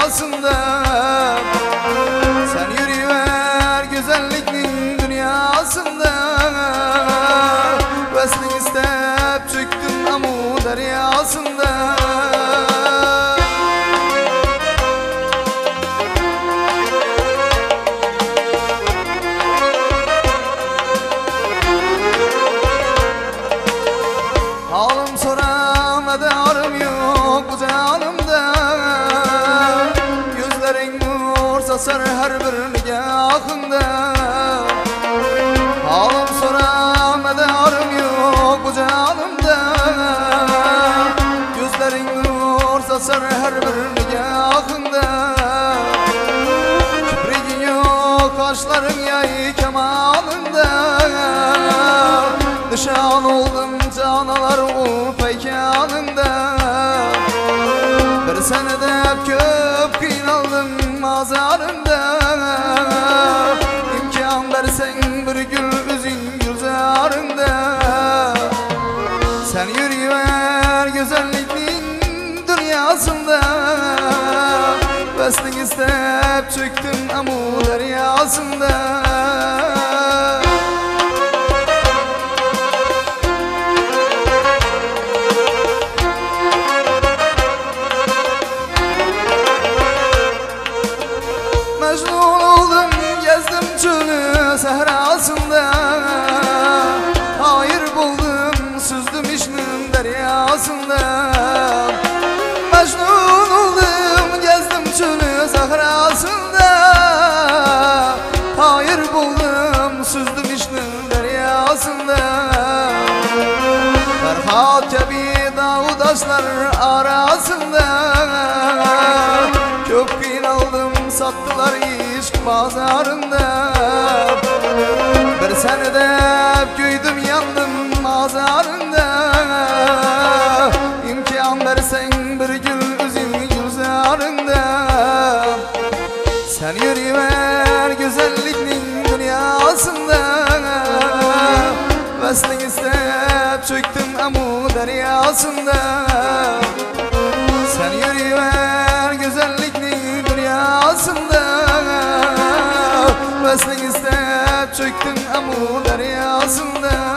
deryasında. Sen yürüyüver güzelliknin dünyasında. Veslin istep çöktüm amu deryasında. Halim soram edarım yok bu canımda. Gözlerin nur sasar her bir nigahında. Halim soram edarım yok bu canımda. Gözlerin nur sasar her bir nigahında. Kibriğin yok kaşların yay kemalında. Nişan oldum canalar o peykanında. Bir senede köp kıynaldım mazarında. İmkan versen bir gül üzün gülzarında. Sen yürüyüver güzelliknin dünyasında. Veslin istep çöktüm amu deryasında. Mecnun oldum gezdim çölü sehrasında. Hayır buldum süzdüm işnin deryasında. Mecnun oldum gezdim çölü sehrasında. Hayır buldum süzdüm işnin deryasında. Ferhat gibi dağdaşlar arasında. Köp kıynaldım sattılar işk pazarında. Bir senede güydüm yandım mazarında. İmkan versen bir gül üzüm gülzarında. Sen yürüyüver güzelliknin dünyasında. Veslin istep çöktüm amu deryasında. Sen yürüyüver güzelliknin dünyasında. Veslin istep çöktüm amu deryasında.